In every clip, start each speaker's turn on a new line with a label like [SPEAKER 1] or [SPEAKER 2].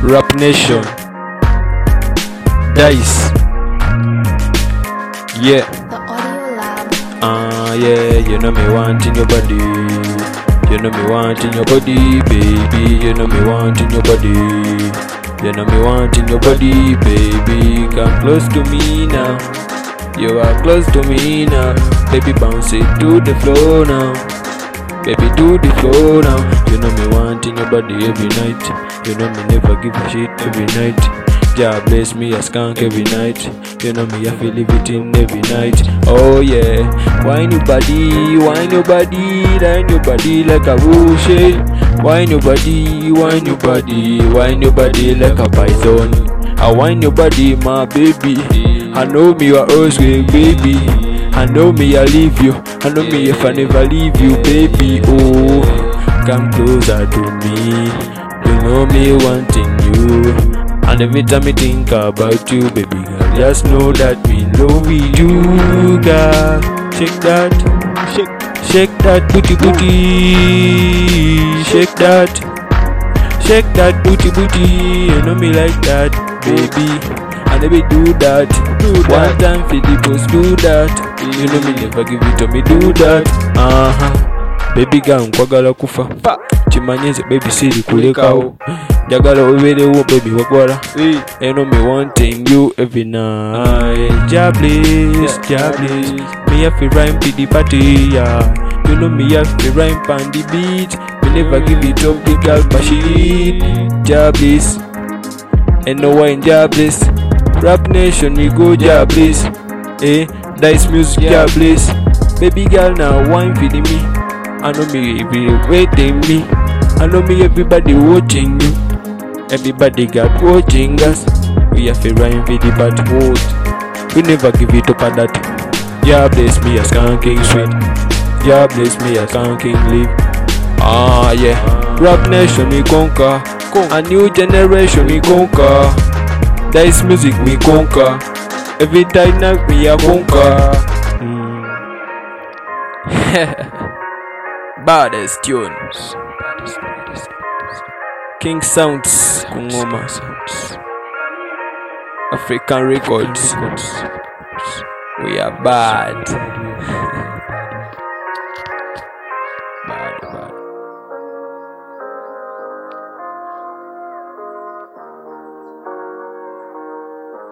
[SPEAKER 1] Rap Nation, Dice, yeah.
[SPEAKER 2] The Audio Lab.
[SPEAKER 1] Yeah, you know me wanting your body. You know me wanting your body, baby. You know me wanting your body. You know me wanting your body, baby. Come close to me now. You are close to me now. Baby, bounce it to the floor now. Baby, do the floor now. You know me wanting your body every night. You know me never give a shit every night. Jah bless me a skunk every night. You know me I feel it in every night. Oh yeah, wine your body, wine your body, line your body like a bullshit. Wine your body, wine your body, wine your body like a python. I wine your body, my baby. I know me you are always with baby. I know me I leave you. I know me if I never leave you, baby. Oh, come closer to me. You know me wanting you. And every time I think about you, baby girl, just know that we love you, girl. Shake that, shake that booty booty. Shake that booty. You know me like that, baby. And let me do that. One time for the post, do that. You know me never give it to me, do that. Baby girl, nkwagala kufa. Chimanyeze baby siri kulekao. Jagala uberewo baby wakwala. You know me wanting you every night. Jah bless. Me have to rhyme to the party, yeah. You know me have to rhyme on the beat. Me never give it up, the girl machine. Jah bless. And no one Jah bless. Rap Nation, we go Jah bless. Dice music Jah bless. Baby girl now wine feeding me. I know me every waiting me. I know me everybody watching you. Everybody got watching us. We have to rhyme with the bad word. We never give it up at that. Jah bless me as King sweet. Jah bless me as King live. Yeah. Rap Nation we conquer. A new generation we conquer. Dice music we conquer. Every time now we are conquer. Baddest tunes. King Sounds Kungoma. African Records. We are bad. Bad.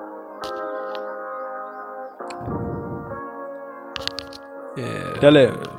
[SPEAKER 1] Yeah. Dale.